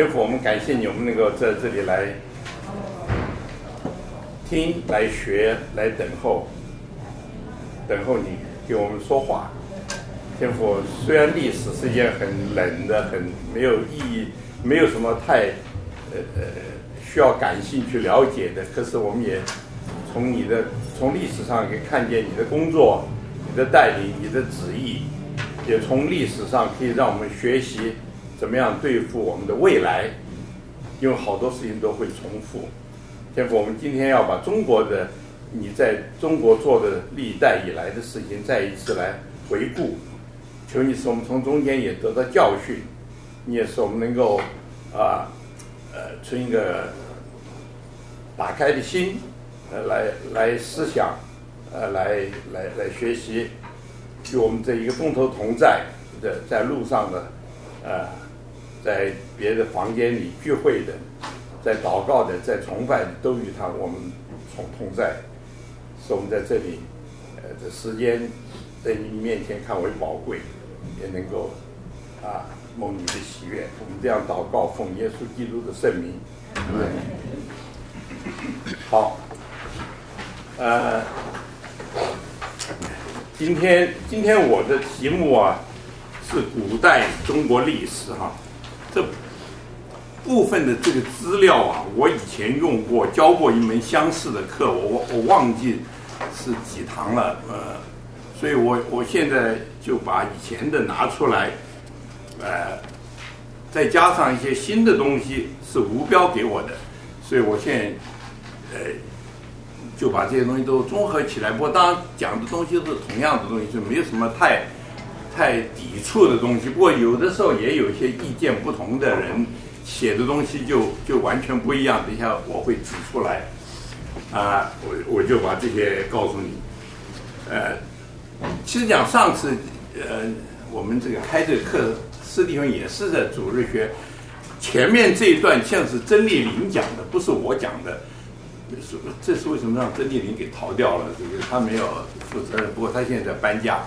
天父，我们感谢你，我们能够在这里来听、来学、来等候你给我们说话。天父，虽然历史是一件很冷的、很没有意义、没有什么太需要感兴趣了解的，可是我们也从历史上可以看见你的工作、你的带领、你的旨意，也从历史上可以让我们学习怎么样对付我们的未来，因为好多事情都会重复。天父，我们今天要把你在中国做的历代以来的事情再一次来回顾，求你使我们从中间也得到教训，你也使我们能够存一个打开的心，来思想，来学习，与我们这一个中头同在的，在路上的，在别的房间里聚会的，在祷告的，在崇拜的，都与我们同在，使我们在这里，这时间在你面前看为宝贵，也能够蒙你的喜悦。我们这样祷告，奉耶稣基督的圣名。好，今天我的题目是古代中国历史这部分的这个资料我以前用过，教过一门相似的课，我忘记是几堂了，所以我现在就把以前的拿出来，再加上一些新的东西是吴彪给我的，所以我现在就把这些东西都综合起来。不过当然讲的东西都是同样的东西，就没有什么太抵触的东西。不过有的时候也有一些意见不同的人写的东西就完全不一样。等一下我会指出来，我就把这些告诉你。其实讲上次我们这个开这个课，施蒂芬也是在主日学前面这一段，像是曾丽玲讲的，不是我讲的。这是为什么让曾丽玲给逃掉了？这个他没有负责任，不过他现在在搬家。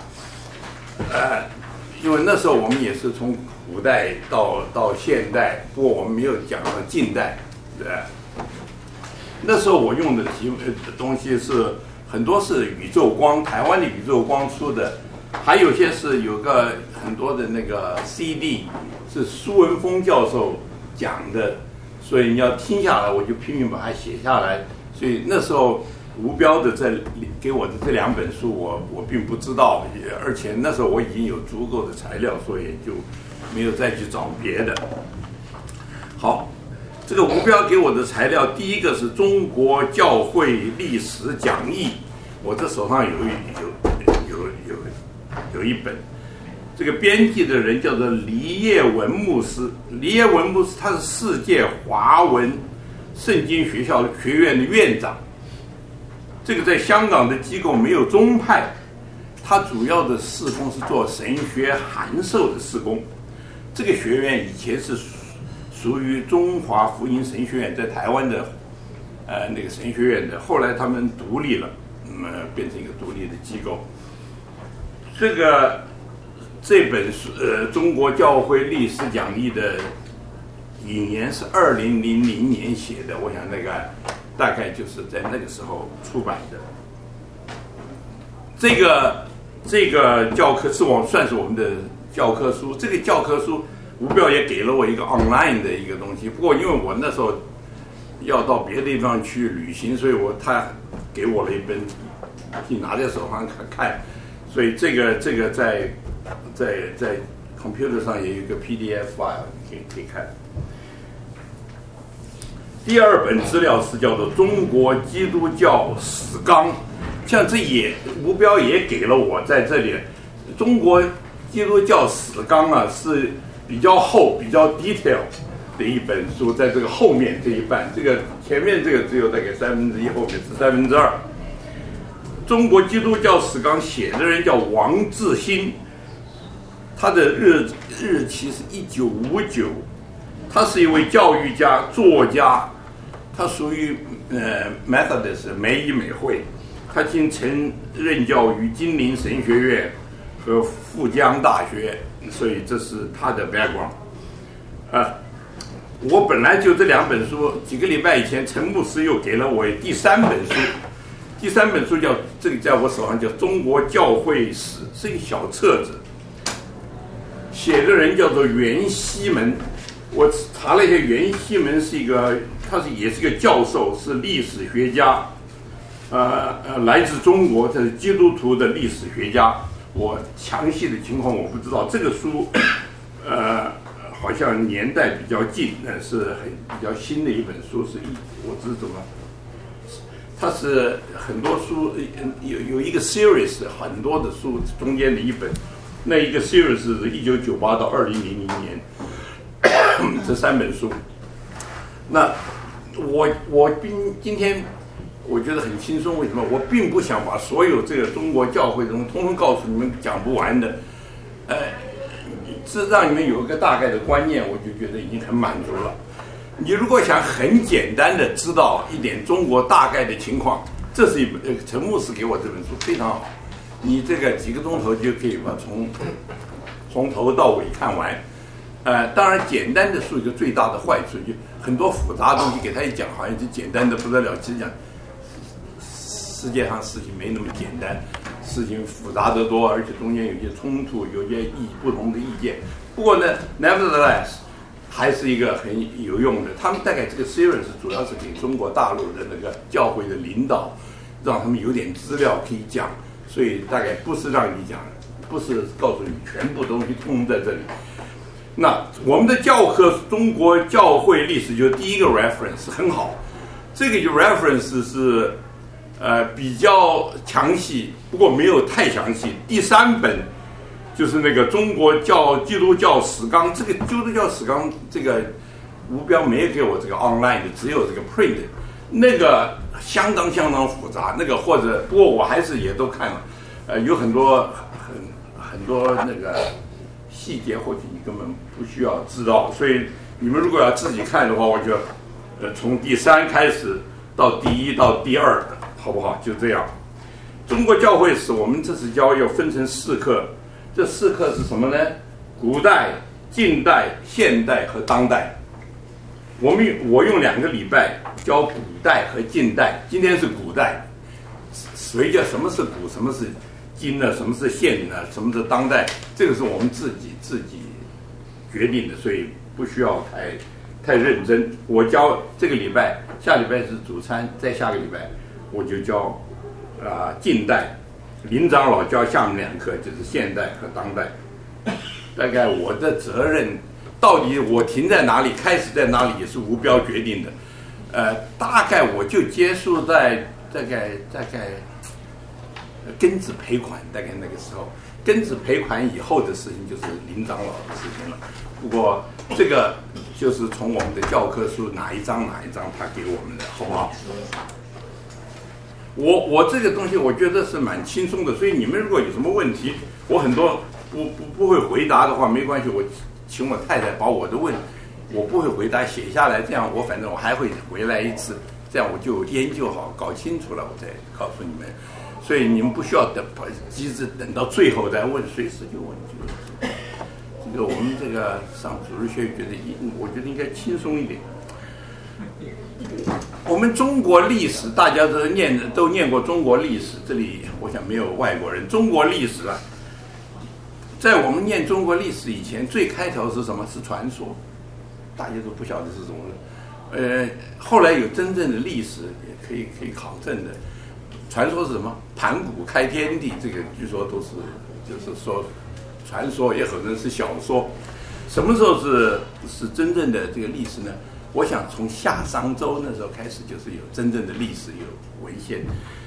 因为那时候我们也是从古代到现代，不过我们没有讲到近代，对。那时候我用的东西是很多是宇宙光，台湾的宇宙光出的，还有些是有个很多的那个 CD 是苏文峰教授讲的，所以你要听下来，我就拼命把它写下来。所以那时候吴彪的给我的这2本书我并不知道，而且那时候我已经有足够的材料，所以就没有再去找别的。好，这个吴彪给我的材料，第一个是中国教会历史讲义，我这手上有一本，这个编辑的人叫做黎业文牧师。黎业文牧师他是世界华文圣经学院的院长，这个在香港的机构没有宗派，他主要的事工是做神学函授的事工。这个学院以前是属于中华福音神学院，在台湾的那个神学院的，后来他们独立了，变成一个独立的机构。这本书中国教会历史讲义的引言是2000年写的，我想那个大概就是在那个时候出版的。这个教科算是我们的教科书。这个教科书吴彪也给了我一个 online 的一个东西，不过因为我那时候要到别的地方去旅行，所以他给我了一本，你拿在手上看，所以这个在 computer 上也有一个 PDF file 可以看。第2本资料是叫做《中国基督教史纲》，像这吴彪也给了我在这里。中国基督教史纲是比较厚、比较 detail 的一本书，在这个后面这一半，这个前面这个只有大概1/3，后面是2/3。中国基督教史纲写的人叫王志新，他的日期是1959，他是一位教育家、作家。他属于Methodist 美以美会，他经曾任教于金陵神学院和富江大学，所以这是他的 background。 我本来就这2本书，几个礼拜以前，陈牧师又给了我第3本书。第3本书这个在我手上叫《中国教会史》，是一个小册子，写的人叫做袁锡门。我查了一下，袁锡门是也是一个教授，是历史学家，来自中国，他是基督徒的历史学家。我详细的情况我不知道，这个书，好像年代比较近，是比较新的一本书，我知怎么。它是很多书有一个 series， 很多的书中间的一本，那一个 series 是1998到2000年，这3本书。那我今天我觉得很轻松，为什么？我并不想把所有这个中国教会的东西通通告诉你们，讲不完的，这让你们有一个大概的观念，我就觉得已经很满足了。你如果想很简单的知道一点中国大概的情况，这是一本陈牧师给我这本书非常好，你这个几个钟头就可以把从头到尾看完。当然简单的书有个最大的坏处，就很多复杂的东西给他一讲，好像就简单的不得了。其实讲世界上事情没那么简单，事情复杂得多，而且中间有些冲突，有些不同的意见。不过呢 ，nevertheless。还是一个很有用的。他们大概这个 series 主要是给中国大陆的那个教会的领导，让他们有点资料可以讲，所以大概不是让你讲，不是告诉你全部东西通在这里。那我们的教科中国教会历史就第一个 reference 很好，这个就 reference 是比较详细，不过没有太详细。第3本。就是那个中国基督教史纲，这个基督教史纲这个吴彪没有给我这个 online 的，只有这个 print， 那个相当复杂，那个不过我还是也都看了，有很多那个细节，或许你根本不需要知道，所以你们如果要自己看的话，我就从第3开始到第1到第2，好不好？就这样。中国教会史我们这次教要分成4课。这4课是什么呢？古代、近代、现代和当代。我用2个礼拜教古代和近代。今天是古代，随着什么是古，什么是今呢？什么是现呢？什么是当代？这个是我们自己决定的，所以不需要太认真。我教这个礼拜，下礼拜是主餐，再下个礼拜我就教近代。林长老教下面2课，就是现代和当代。大概我的责任，到底我停在哪里，开始在哪里，也是吴彪决定的。大概我就结束在大概庚子赔款，大概那个时候，庚子赔款以后的事情就是林长老的事情了。不过这个就是从我们的教科书哪一章他给我们的，好不好？我这个东西我觉得是蛮轻松的，所以你们如果有什么问题，我很多不会回答的话没关系，我请我太太把我的我不会回答写下来，这样反正我还会回来一次，这样我就研究好搞清楚了，我再告诉你们。所以你们不需要急着等到最后再问，随时就问。这个我们这个上主日学我觉得应该轻松一点。我们中国历史大家都念过中国历史，这里我想没有外国人。中国历史在我们念中国历史以前，最开头是什么？是传说，大家都不晓得是什么。后来有真正的历史也可以考证的。传说是什么？盘古开天地，这个据说都是就是说传说，也可能是小说。什么时候是真正的这个历史呢？我想从夏商周那时候开始，就是有真正的历史，有文献，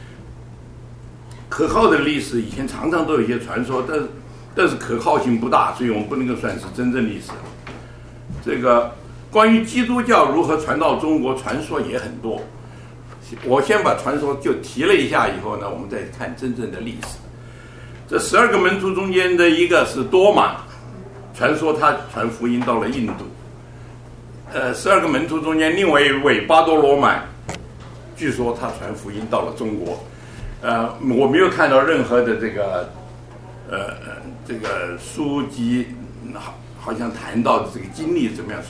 可靠的历史。以前常常都有一些传说，但是可靠性不大，所以我们不能够算是真正历史。这个关于基督教如何传到中国，传说也很多。我先把传说就提了一下，以后呢，我们再看真正的历史。这12个门徒中间的一个是多马，传说他传福音到了印度。12个门徒中间另外一位巴多罗买，据说他传福音到了中国。我没有看到任何的这个书籍好像谈到的这个经历怎么样，所以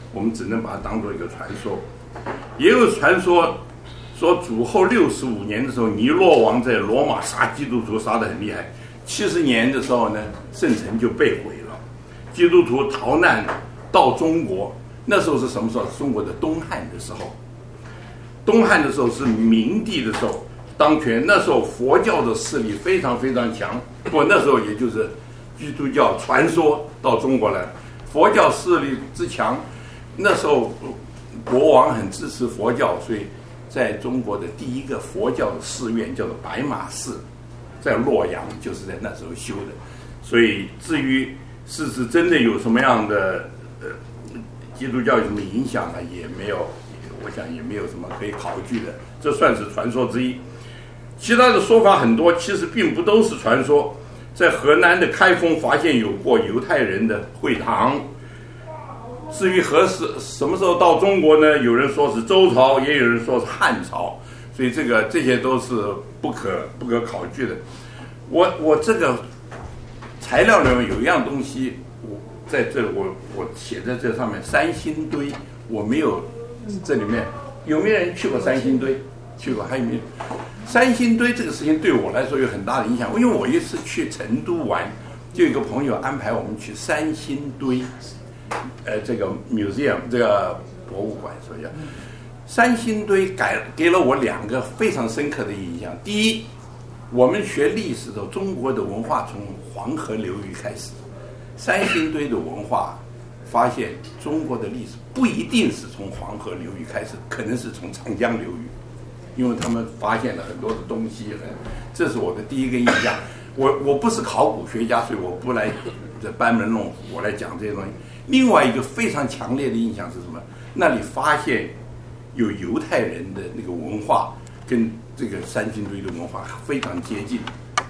我们只能把它当做一个传说。也有传说说主后65年的时候，尼罗王在罗马杀基督徒杀得很厉害，70年的时候呢，圣城就被毁了，基督徒逃难到中国。那时候是什么时候？中国的东汉的时候。东汉的时候是明帝的时候当权，那时候佛教的势力非常非常强。不过那时候也就是基督教传说到中国来，佛教势力之强，那时候国王很支持佛教，所以在中国的第一个佛教的寺院叫做白马寺，在洛阳，就是在那时候修的。所以至于是真的有什么样的基督教有什么影响呢？也没有，我想也没有什么可以考据的，这算是传说之一。其他的说法很多，其实并不都是传说。在河南的开封发现有过犹太人的会堂。至于什么时候到中国呢？有人说是周朝，也有人说是汉朝，所以这些都是不可考据的。我这个材料里面有一样东西，我在这我写在这上面，三星堆，我没有。这里面有没有人去过三星堆？去过，还有没有？三星堆这个事情对我来说有很大的影响，因为我一次去成都玩，就有一个朋友安排我们去三星堆，这个 museum 这个博物馆，所以三星堆给了我2个非常深刻的印象。第一，我们学历史的中国的文化从黄河流域开始，三星堆的文化发现中国的历史不一定是从黄河流域开始，可能是从长江流域，因为他们发现了很多的东西，这是我的第一个印象。我不是考古学家，所以我不来班门弄斧，我来讲这些东西。另外一个非常强烈的印象是什么？那里发现有犹太人的那个文化，跟这个三星堆的文化非常接近。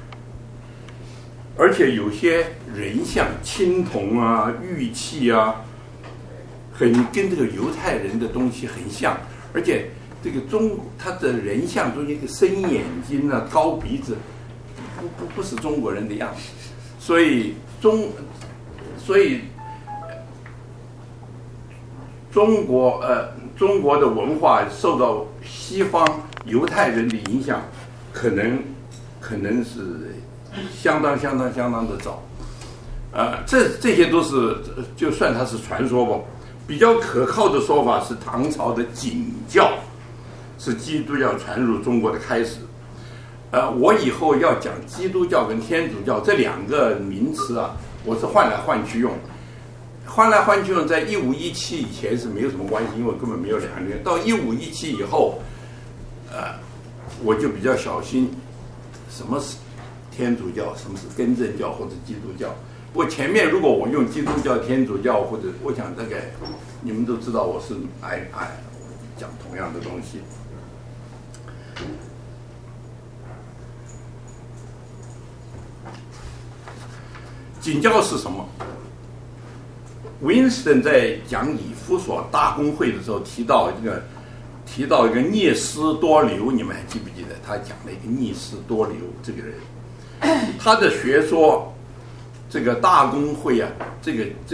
而且有些人像青铜啊、玉器啊，跟这个犹太人的东西很像。而且这个他的人像中间一个深眼睛啊、高鼻子，不是中国人的样子。所以中国的文化受到西方犹太人的影响，可能是相当的早。这些都是就算它是传说吧。比较可靠的说法是唐朝的景教是基督教传入中国的开始。我以后要讲基督教跟天主教这2个名词啊，我是换来换去用。在1517以前是没有什么关系，因为根本没有2年。到1517以后，我就比较小心，什么是天主教，什么是更正教或者基督教。不过前面如果我用基督教、天主教，或者我想大概你们都知道我是爱讲同样的东西。景教是什么？Winston 在讲以弗所大公会的时候提到一个聂斯多留，你们还记不记得？他讲了一个聂斯多留这个人，他的学说，这个大公会啊，这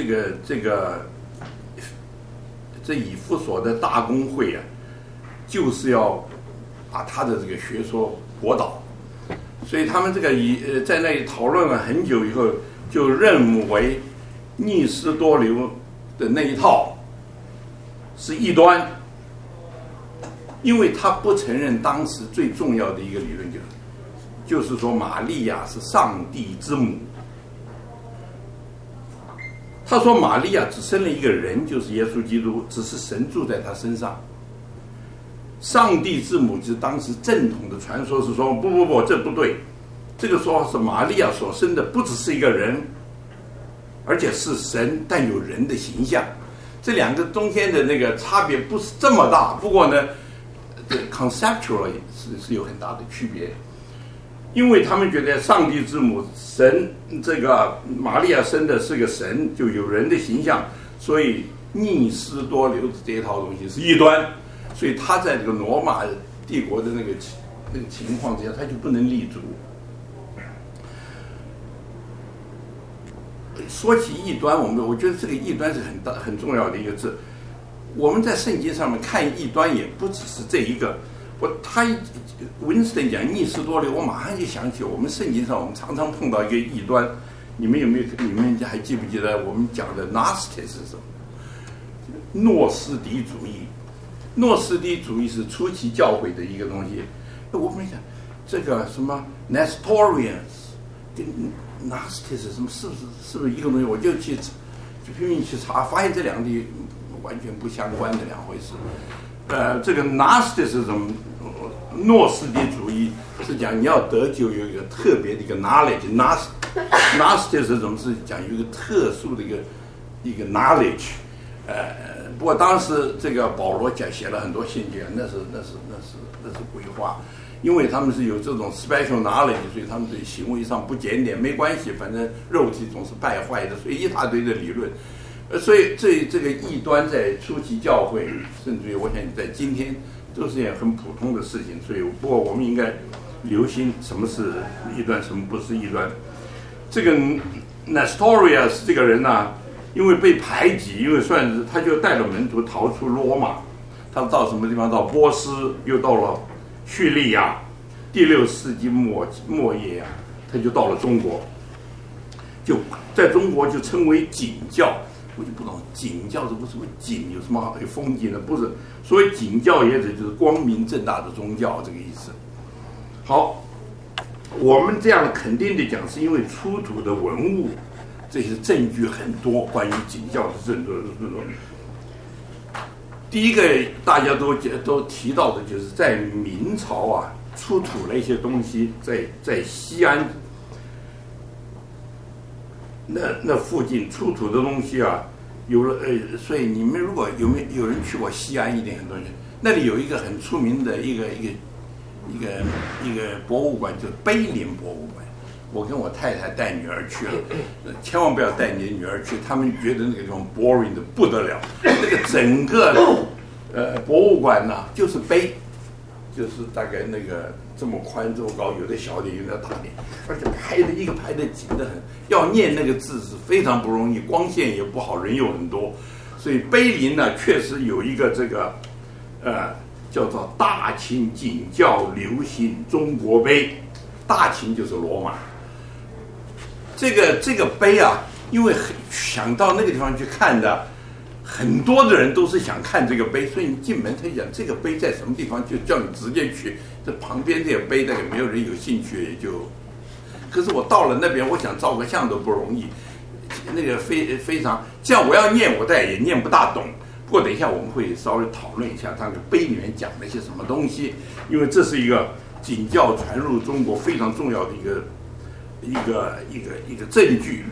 以弗所的大公会啊，就是要把他的这个学说驳倒，所以他们在那里讨论了很久以后，就认为聂斯多留的那一套是异端，因为他不承认当时最重要的一个理论，就是说玛利亚是上帝之母。他说玛利亚只生了一个人，就是耶稣基督，只是神住在他身上。上帝之母就是当时正统的传说是说不，这不对。这个说是玛利亚所生的不只是一个人，而且是神，但有人的形象。这2个中间的那个差别不是这么大，不过呢 conceptually 是有很大的区别。因为他们觉得上帝之母神，这个玛利亚生的是个神，就有人的形象，所以聂斯多留这一套东西是异端，所以他在这个罗马帝国的那个情况之下，他就不能立足。说起异端，我觉得这个异端是很重要的一个字。 我们在圣经上面看异端也不只是这一个。Winston 讲逆斯多利，我马上就想起我们圣经上我们常常碰到一个异端。你们还记不记得我们讲的 Gnosticism 诺斯底主义？诺斯底主义是初期教会的一个东西。我们想这个什么 Nestorians 跟 Gnosticism 是不是一个东西？我就拼命去查，发现这两个完全不相关的两回事。这个 Gnosticism 诺斯底主义是讲你要得救有一个特别的一个 knowledge，Gnosticism 是讲有一个特殊的一个 knowledge。不过当时这个保罗写了很多信件，那是鬼话，因为他们是有这种 special knowledge， 所以他们对行为上不检点没关系，反正肉体总是败坏的，所以一大堆的理论。所以这个异端在初期教会，甚至于我想在今天都是件很普通的事情。所以不过我们应该留心什么是异端，什么不是异端。这个 Nestorius 这个人呢，因为被排挤，因为算是他就带着门徒逃出罗马，他到什么地方？到波斯，又到了叙利亚。第6世纪末叶啊，他就到了中国，就在中国就称为景教。我就不懂景教是不是景有什么好有风景的？不是，所谓景教也指就是光明正大的宗教这个意思。好，我们这样肯定的讲，是因为出土的文物这些证据很多，关于景教的证据。第一个大家都提到的就是在明朝啊出土了一些东西，在西安。那附近出土的东西啊，有了所以你们如果有人去过西安一点很多人，那里有一个很出名的一个博物馆，就是碑林博物馆。我跟我太太带女儿去了，千万不要带你的女儿去，他们觉得那个地方 boring 的不得了。那个整个博物馆呢，就是碑，就是大概那个这么宽这么高，有的小点，有的大点，而且排的一个排的紧得很，要念那个字是非常不容易，光线也不好，人又很多，所以碑林呢确实有一个这个叫做大秦景教流行中国碑，大秦就是罗马。这个碑啊，因为想到那个地方去看的。很多的人都是想看这个碑，所以你进门他讲这个碑在什么地方，就叫你直接去。这旁边这个碑那个没有人有兴趣，也就。可是我到了那边，我想照个相都不容易，那个非常这样，我要念我也念不大懂。不过等一下我们会稍微讨论一下他那个碑里面讲了一些什么东西，因为这是一个景教传入中国非常重要的一个证据。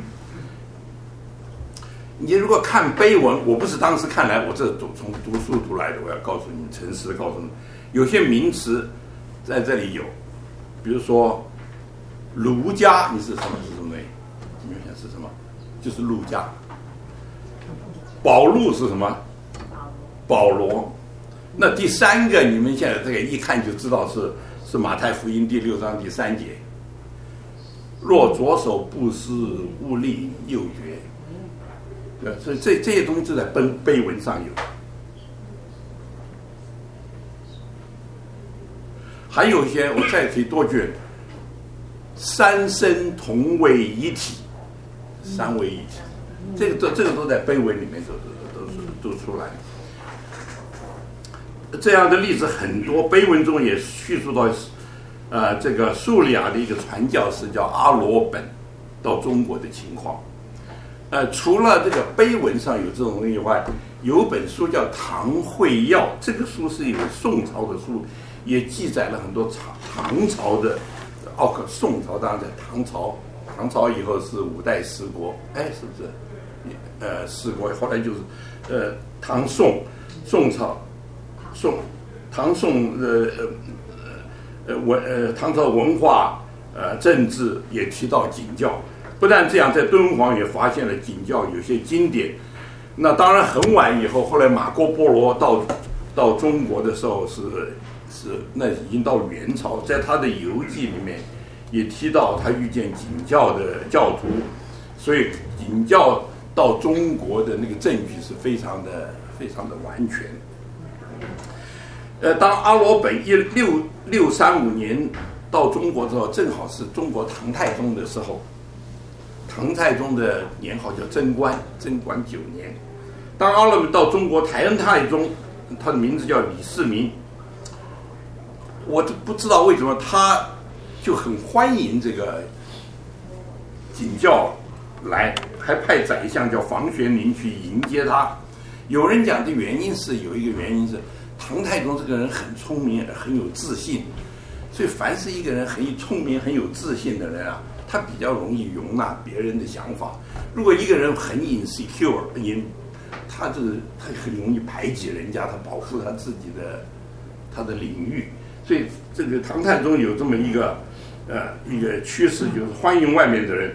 你如果看碑文，我不是当时看来，我这从读书读来的，我要告诉你，诚实的告诉你，有些名词在这里有，比如说儒家，你是什么东西？你们想是什么？就是儒家。保禄是什么？保罗。那第三个，你们现在这个一看就知道是马太福音第6章第3节。若左手不施，勿令右绝。所以这些东西就在碑文上有，还有一些我再可以多句，三身同为一体，三位一体，这个都在碑文里面都出来。这样的例子很多，碑文中也叙述到，这个叙利亚的一个传教士叫阿罗本到中国的情况。除了这个碑文上有这种东西以外，有本书叫《唐会要》，这个书是一本宋朝的书，也记载了很多唐朝的，宋朝当然在唐朝以后是5代十国，是不是？十国后来就是唐宋朝唐宋唐朝文化政治也提到景教。不但这样，在敦煌也发现了景教有些经典。那当然很晚以后，后来马可波罗到中国的时候是那已经到元朝，在他的游记里面也提到他遇见景教的教徒，所以景教到中国的那个证据是非常的非常的完全。当阿罗本1635年到中国之后，正好是中国唐太宗的时候。唐太宗的年号叫贞观，9年。当阿罗本到中国台恩太宗，他的名字叫李世民。我就不知道为什么他就很欢迎这个景教来，还派宰相叫房玄龄去迎接他。有人讲的原因是，有一个原因是唐太宗这个人很聪明，很有自信，所以凡是一个人很聪明、很有自信的人啊，他比较容易容纳别人的想法。如果一个人很 insecure， 他很容易排挤人家，他保护他自己的他的领域。所以这个唐太宗有这么一个趋势，就是欢迎外面的人。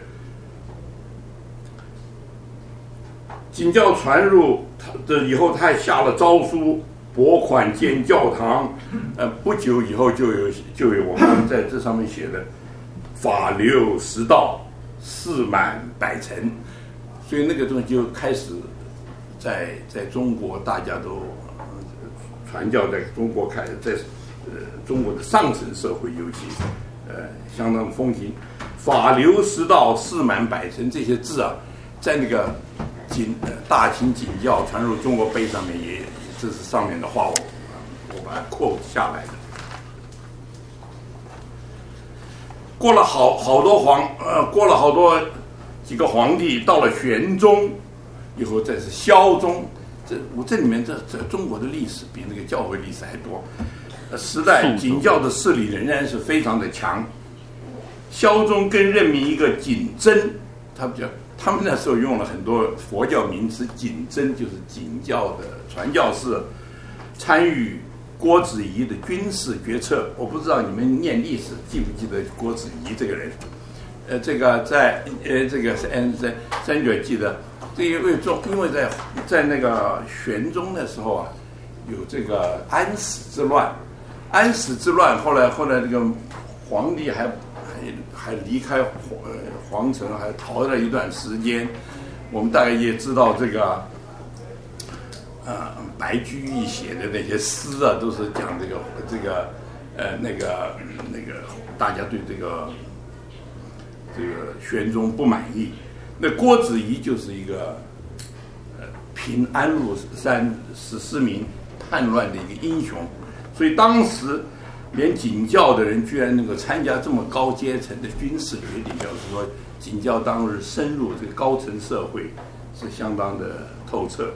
景教传入以后，他还下了诏书，拨款建教堂。不久以后就有我们在这上面写的法流十道，事满百成。所以那个东西就开始在中国大家都传教，在中国在中国的上层社会尤其相当风行。法流十道，事满百成这些字啊，在那个大秦景教传入中国碑上面也，这是上面的话，我把它 quote 下来的。过了好多几个皇帝，到了玄宗以后，再是孝宗。这里面这中国的历史比那个教会历史还多。时代景教的势力仍然是非常的强。孝宗更任命一个景真，他们那时候用了很多佛教名词，景真就是景教的传教士，参与郭子仪的军事决策。我不知道你们念历史记不记得郭子仪这个人？这个这个三九记得，因为在那个玄宗的时候啊，有这个安史之乱。安史之乱后来这个皇帝还离开皇城，还逃了一段时间。我们大概也知道这个白居易写的那些诗啊，都是讲那个大家对这个玄宗不满意。那郭子仪就是一个平安禄山14名叛乱的一个英雄。所以当时连景教的人居然能够参加这么高阶层的军事决定，就是说景教当日深入这个高层社会是相当的透彻。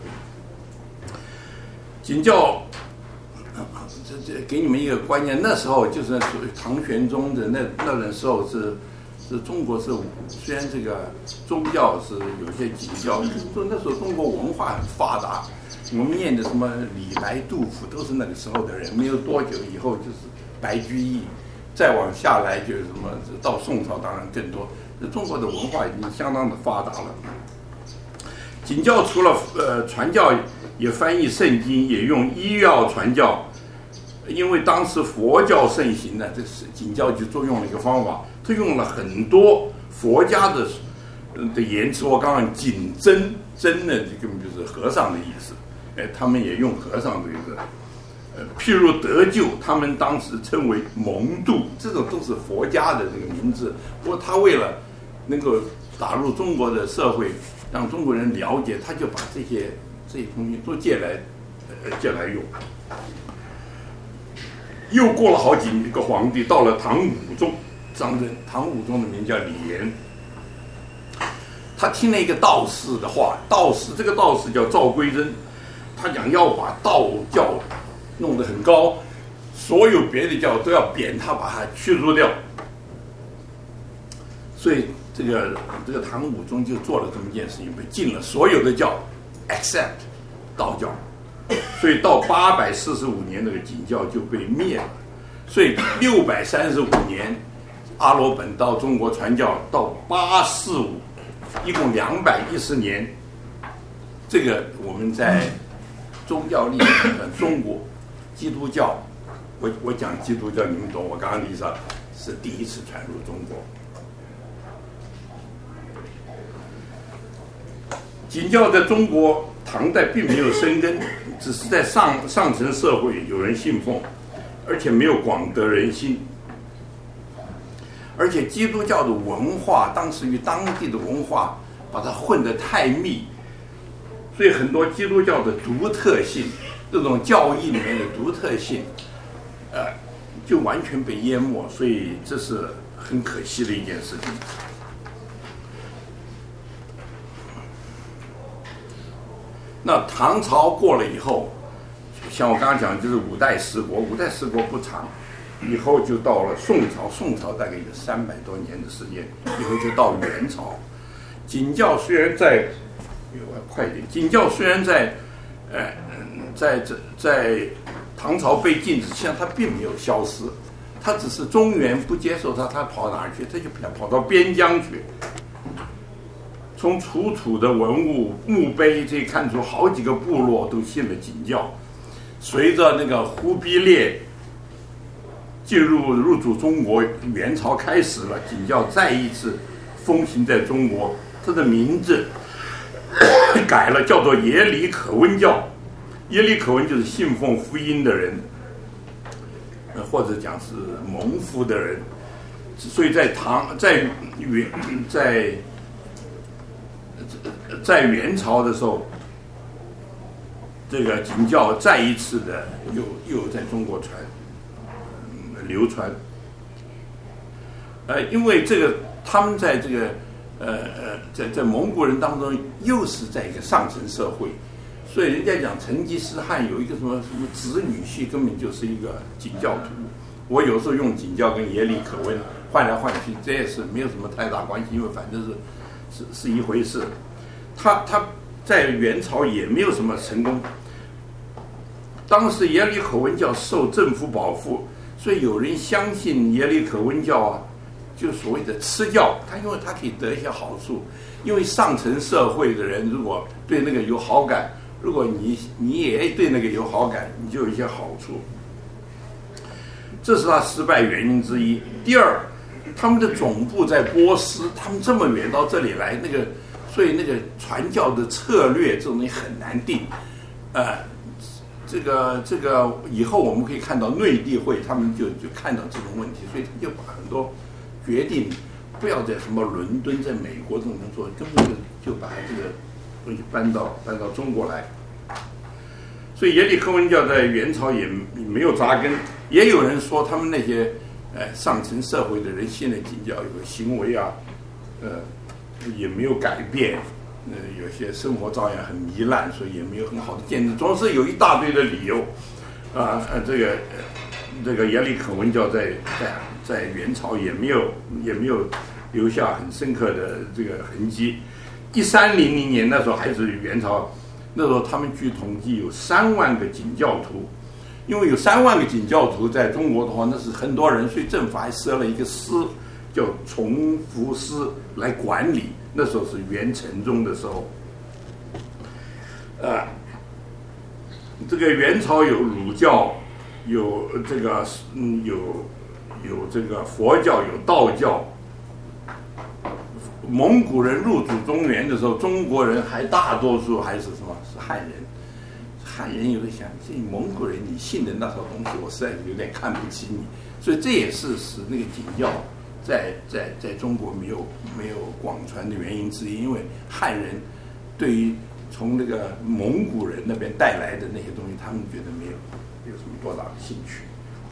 景教这给你们一个观念，那时候就是唐玄宗的那阵时候是中国是虽然这个宗教是有些景教，那时候中国文化很发达。我们念的什么李白、杜甫都是那个时候的人，没有多久以后就是白居易，再往下来就是什么到宋朝，当然更多。中国的文化已经相当的发达了。景教除了传教，也翻译圣经，也用医药传教。因为当时佛教盛行呢，这是景教就作用了一个方法，他用了很多佛家的言辞。我刚刚景真呢，这根本就是和尚的意思。他们也用和尚这个字。譬如得救，他们当时称为蒙度，这种都是佛家的这个名字。不过他为了能够打入中国的社会，让中国人了解，他就把这些东西都借来用。又过了好几个皇帝，到了唐武宗，唐武宗的名叫李炎。他听了一个道士的话，这个道士叫赵归真，他讲要把道教弄得很高，所有别的教都要贬他，把他驱逐掉。所以这个唐武宗就做了这么一件事情，被禁了所有的教 ，except 道教。所以到845年，那个景教就被灭了。所以635年，阿罗本到中国传教，到845，一共210年。这个我们在宗教历史上，中国基督教，我讲基督教，你们懂。我刚刚历史上是第一次传入中国。景教在中国唐代并没有生根，只是在上层社会有人信奉，而且没有广得人心。而且基督教的文化当时与当地的文化把它混得太密，所以很多基督教的独特性，这种教义里面的独特性，就完全被淹没，所以这是很可惜的一件事情。那唐朝过了以后，像我刚刚讲，就是五代十国，五代十国不长，以后就到了宋朝，宋朝大概有300多年的时间，以后就到元朝。景教虽然在，快一点，景教虽然在唐朝被禁止，实际上它并没有消失，它只是中原不接受它，它跑哪儿去？它就跑到边疆去。从楚楚的文物墓碑可以看出，好几个部落都信了景教。随着那个忽必烈入主中国，元朝开始了，景教再一次风行在中国。它的名字改了，叫做耶里可温教。耶里可温就是信奉福音的人，或者讲是蒙福的人。所以在元朝的时候，这个景教再一次的又在中国流传。因为这个他们在这个在蒙古人当中又是在一个上层社会，所以人家讲成吉思汗有一个什么子女婿，根本就是一个景教徒。我有时候用景教跟耶里可温换来换去，这也是没有什么太大关系，因为反正是一回事。他在元朝也没有什么成功。当时耶里可温教受政府保护，所以有人相信耶里可温教啊，就所谓的吃教，因为它可以得一些好处。因为上层社会的人如果对那个有好感，如果你也对那个有好感，你就有一些好处。这是他失败原因之一。第二，他们的总部在波斯，他们这么远到这里来，所以那个传教的策略这种东西很难定。这个以后我们可以看到内地会，他们就看到这种问题，所以他就把很多决定不要在什么伦敦，在美国这种做，根本就把这个东西搬到中国来。所以耶里可温教在元朝也没有扎根。也有人说他们那些上层社会的人信了景教，有个行为啊，也没有改变，有些生活照样很糜烂，所以也没有很好的见证，总是有一大堆的理由。这个耶里可温教在元朝也没有留下很深刻的这个痕迹。1300年那时候还是元朝，那时候他们据统计有3万个景教徒。因为有3万个景教徒在中国的话，那是很多人，所以政府还设了一个司，叫崇福司来管理。那时候是元成宗的时候，这个元朝有儒教，有这个有这个佛教，有道教。蒙古人入主中原的时候，中国人还大多数还是什么？是汉人。汉人有的想，这蒙古人你信的那套东西，我实在有点看不起你，所以这也是使那个景教在中国没有广传的原因之一。因为汉人对于从那个蒙古人那边带来的那些东西，他们觉得没有什么多大的兴趣。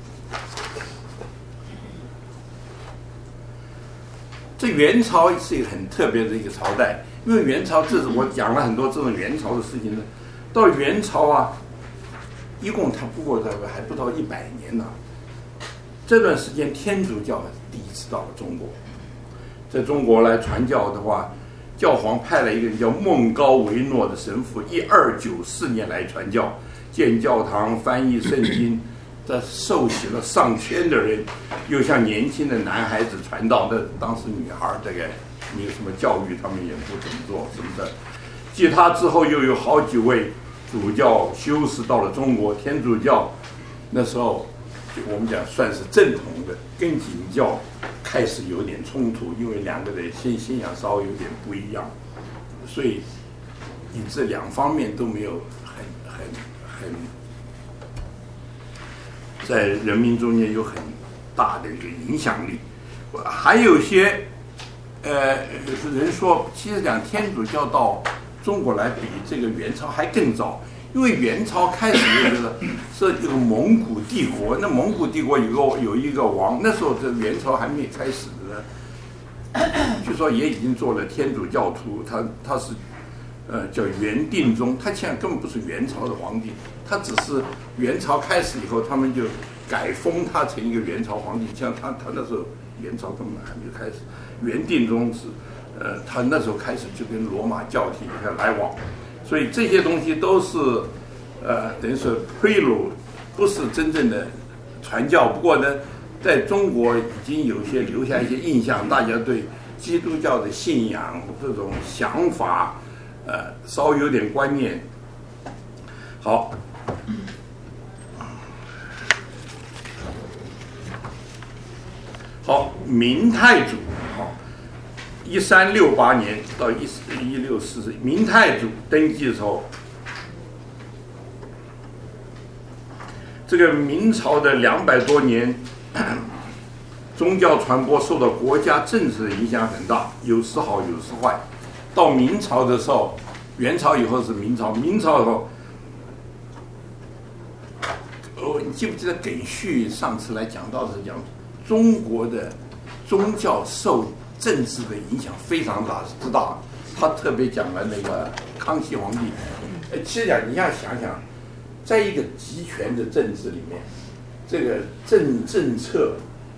这元朝是一个很特别的一个朝代，因为元朝这是我讲了很多这种元朝的事情呢。到元朝啊，一共它不过还不到100年呢。这段时间天主教第一次到了中国，在中国来传教的话，教皇派了一个叫孟高维诺的神父，1294年来传教，建教堂、翻译圣经，这受洗了上千的人，又向年轻的男孩子传道。那当时女孩这个没有什么教育，他们也不怎么做什么的。继他之后，又有好几位主教修士到了中国。天主教那时候我们讲算是正统的，跟景教开始有点冲突，因为两个的信仰稍微有点不一样，所以以致两方面都没有很在人民中间有很大的一个影响力。还有一些人说，其实讲天主教到中国来比这个元朝还更早，因为元朝开始是一个蒙古帝国，那蒙古帝国有一个王，那时候这元朝还没开始呢，据说也已经做了天主教徒，他是叫元定宗，他现在根本不是元朝的皇帝，他只是元朝开始以后，他们就改封他成一个元朝皇帝，像他那时候元朝根本还没有开始，元定宗是他那时候开始就跟罗马教廷来往，所以这些东西都是等于说推鲁，不是真正的传教。不过呢，在中国已经有些留下一些印象，大家对基督教的信仰这种想法，稍微有点观念。好，好，明太祖，好，1368年到1644，明太祖登基的时候，这个明朝的200多年，宗教传播受到国家政治的影响很大，有时好有时坏。到明朝的时候，元朝以后是明朝，明朝以后，你记不记得耿旭上次来讲到的是讲中国的宗教受政治的影响非常大之大，他特别讲了那个康熙皇帝。其实讲你要想想，在一个集权的政治里面，这个政策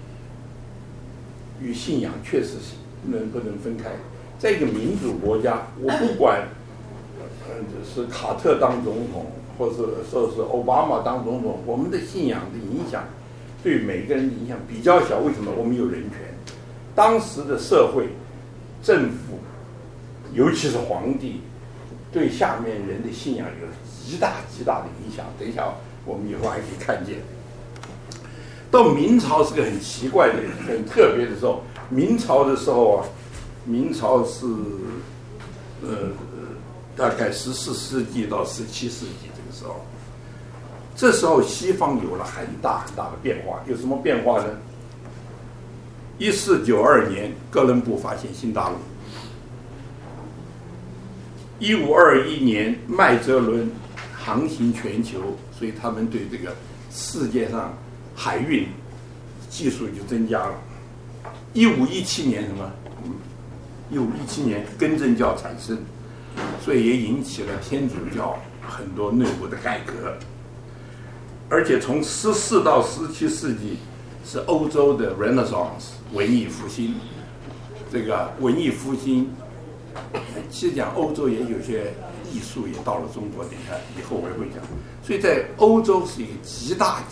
与信仰确实是不能分开。在一个民主国家，我不管是卡特当总统，或是说是奥巴马当总统，我们的信仰的影响对每个人的影响比较小。为什么？我们有人权。当时的社会、政府，尤其是皇帝，对下面人的信仰有极大的影响。等一下，我们以后还可以看见。到明朝是个很奇怪的、很特别的时候。明朝的时候啊，明朝是大概14世纪到17世纪这个时候，这时候西方有了很大的变化。有什么变化呢？1492年，哥伦布发现新大陆；1521年，麦哲伦航行全球，所以他们对这个世界上海运技术就增加了。1517年什么？1517年更正教产生，所以也引起了天主教很多内部的改革。而且从14到17世纪是欧洲的 Renaissance 文艺复兴。这个文艺复兴，其实讲欧洲也有些艺术也到了中国，等一下以后我也会讲。所以在欧洲是一个极大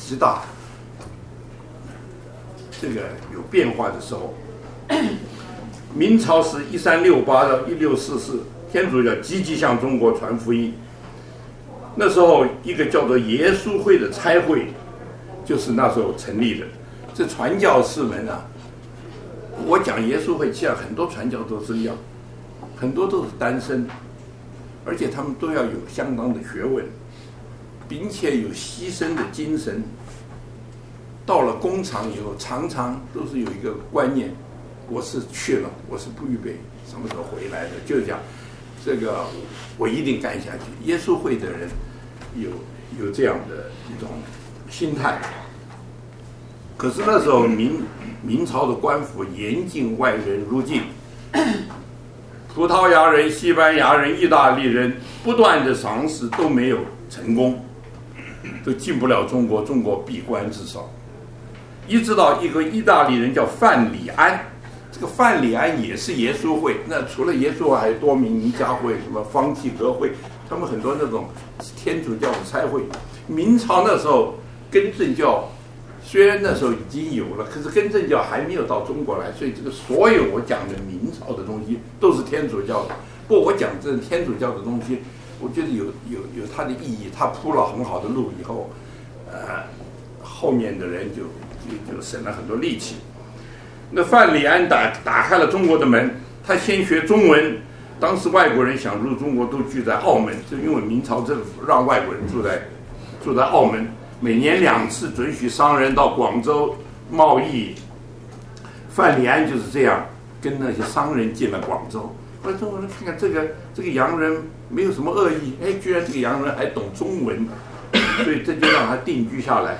这个有变化的时候。明朝是1368到1644，天主教积极向中国传福音。那时候一个叫做耶稣会的差会，就是那时候成立的。这传教士们啊，我讲耶稣会，其实很多传教都是一样，很多都是单身，而且他们都要有相当的学问，并且有牺牲的精神。到了工厂以后，常常都是有一个观念，我是去了，我是不预备什么时候回来的，就是讲这个我一定干下去。耶稣会的人有这样的一种心态。可是那时候明朝的官府严禁外人入境，葡萄牙人、西班牙人、意大利人不断的尝试都没有成功，都进不了中国，中国闭关自守。一直到一个意大利人叫范里安，这个范里安也是耶稣会。那除了耶稣会，还有多米尼加会、什么方济各会，他们很多那种天主教的差会。明朝那时候更正教虽然那时候已经有了，可是更正教还没有到中国来，所以这个所有我讲的明朝的东西都是天主教的。不过我讲这天主教的东西，我觉得有它的意义，它铺了很好的路以后，后面的人就省了很多力气。那范里安打开了中国的门，他先学中文， 当时外国人想入中国都聚在澳门，就因为明朝政府让外国人住在澳门，每年2次准许商人到广州贸易。范礼安就是这样跟那些商人进了广州。后来中国人看看这个洋人没有什么恶意，哎，居然这个洋人还懂中文，所以这就让他定居下来。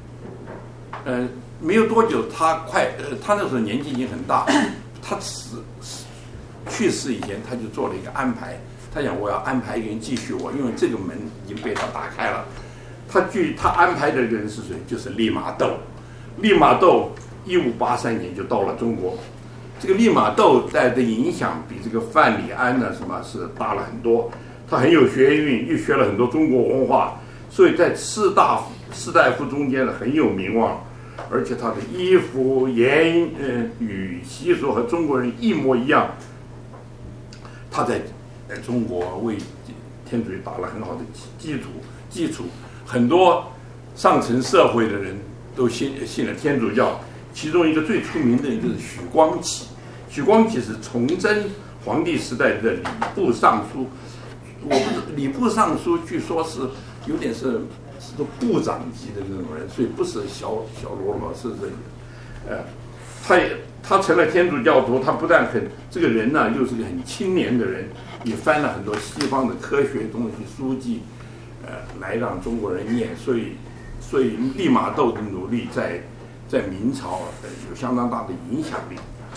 没有多久，他那时候年纪已经很大，他去世以前，他就做了一个安排。他讲我要安排一个人继续我，因为这个门已经被他打开了。他安排的人是谁？就是利玛窦。利玛窦1583年就到了中国。这个利玛窦带的影响比这个范礼安呢什么是大了很多。他很有学运，又学了很多中国文化，所以在士大夫中间呢很有名望。而且他的衣服、言语、习俗和中国人一模一样。他在中国为天主教打了很好的基础，很多上层社会的人都信了天主教。其中一个最出名的人就是许光启。许光启是崇祯皇帝时代的礼部尚书。礼部尚书据说是有点是部长级的那种人，所以不是小喽啰，是这个。他成了天主教徒，他不但这个人呢，又是个很青年的人，也翻了很多西方的科学东西书籍，来让中国人念。所以利玛窦的努力在明朝有相当大的影响力。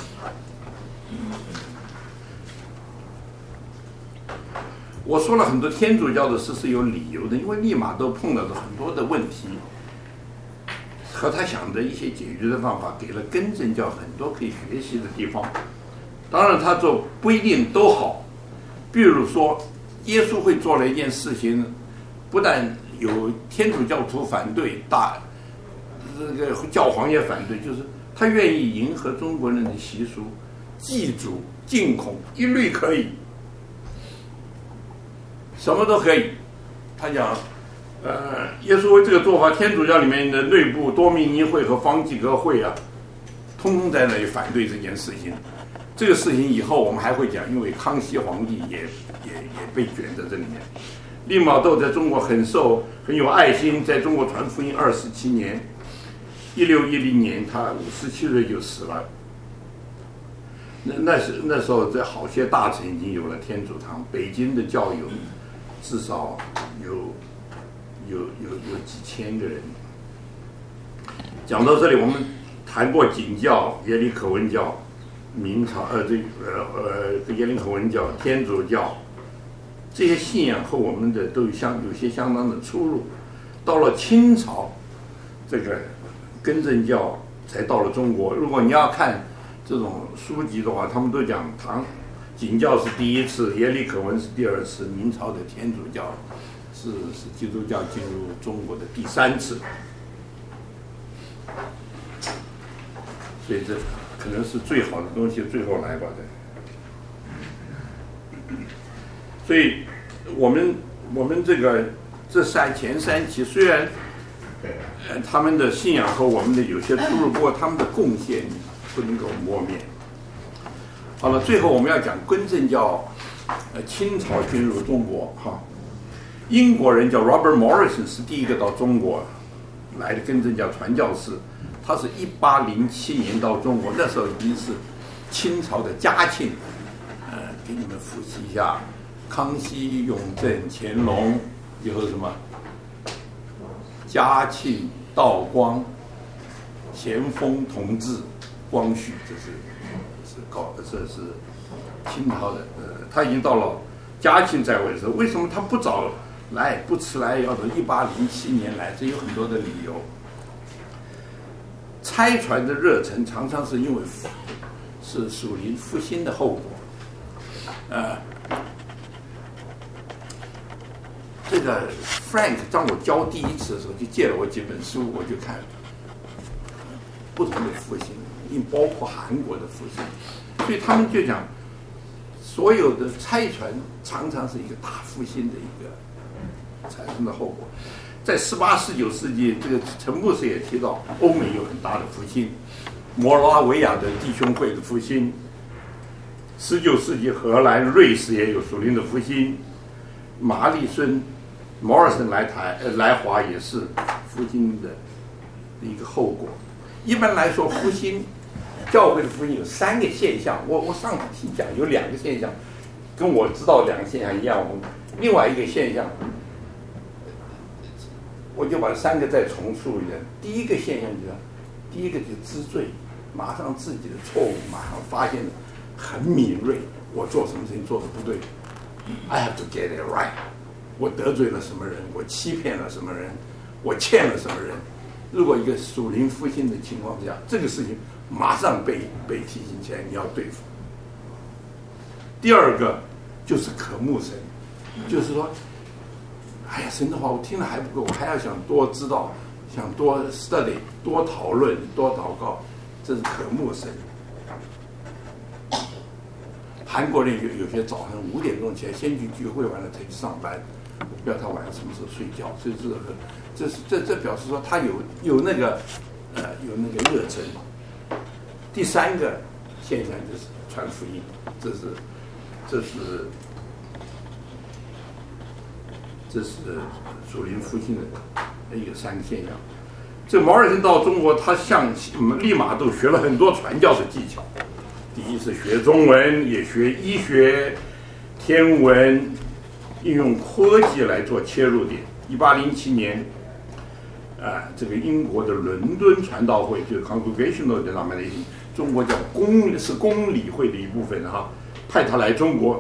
我说了很多天主教的事是有理由的，因为利玛窦碰到的很多的问题，和他想的一些解决的方法，给了根正教很多可以学习的地方。当然，他做不一定都好。比如说，耶稣会做了一件事情，不但有天主教徒反对，这个教皇也反对，就是他愿意迎合中国人的习俗，祭祖、敬孔，一律可以。什么都可以。他讲，耶稣为这个做法，天主教里面的内部多米尼会和方济各会啊，通通在那里反对这件事情。这个事情以后我们还会讲，因为康熙皇帝也被卷在这里面。利玛窦在中国很有爱心，在中国传福音27年，1610年他57岁就死了。那时候在好些大臣已经有了天主堂，北京的教友至少有几千个人。讲到这里，我们谈过景教、耶里可文教、明朝耶里可文教、天主教，这些信仰和我们的都有些相当的出入。到了清朝，这个根正教才到了中国。如果你要看这种书籍的话，他们都讲景教是第1次，耶里可文是第2次，明朝的天主教是基督教进入中国的第3次。所以这可能是最好的东西最后来吧的。所以我们这前3期虽然他们的信仰和我们的有些出入，不过他们的贡献不能够磨灭。好了，最后我们要讲根正教，清朝进入中国哈。英国人叫 Robert Morrison 是第一个到中国来的根正教传教士，他是1807年到中国，那时候已经是清朝的嘉庆。给你们复习一下：康熙、雍正、乾隆，以后什么嘉庆、道光、咸丰、同治、光绪，这是清朝的。他已经到了嘉庆在位的时候，为什么他不早来，不迟来，要到1807年来？这有很多的理由。差传的热忱常常是因为是属于复兴的后果。这个 Frank 当我教第1次的时候，就借了我几本书，我就看不同的复兴，并包括韩国的复兴，所以他们就讲，所有的差传常常是一个大复兴的一个产生的后果。在18、19世纪，这个陈牧师也提到，欧美有很大的复兴，摩拉维亚的弟兄会的复兴， 19世纪荷兰、瑞士也有属灵的复兴，麻利孙、Morrison 来华也是复兴的一个后果。一般来说，复兴教会的复兴有3个现象，我上次听讲有2个现象，跟我知道2个现象一样。另外一个现象，我就把3个再重述一下。第一个现象就是，第一个就是知罪，马上自己的错误马上发现，很敏锐，我做什么事情做得不对 ，I have to get it right。我得罪了什么人？我欺骗了什么人？我欠了什么人？如果一个属灵复兴的情况下，这个事情马上被提醒起来，你要对付。第二个就是渴慕神，就是说，哎呀，神的话我听了还不够，我还要想多知道，想多 study， 多讨论，多祷告，这是渴慕神。韩国人有些早上5点钟起来，先去聚会，完了才去上班，不要他晚上什么时候睡觉。所以这表示说他有那个热忱。第3个现象就是传福音，这是属灵复兴的一个3个现象。这毛尔森到中国，他立马都学了很多传教的技巧。第一是学中文，也学医学、天文，应用科技来做切入点。1807年，这个英国的伦敦传道会就是 Congregational Denomination， 中国叫公理会的一部分哈，派他来中国，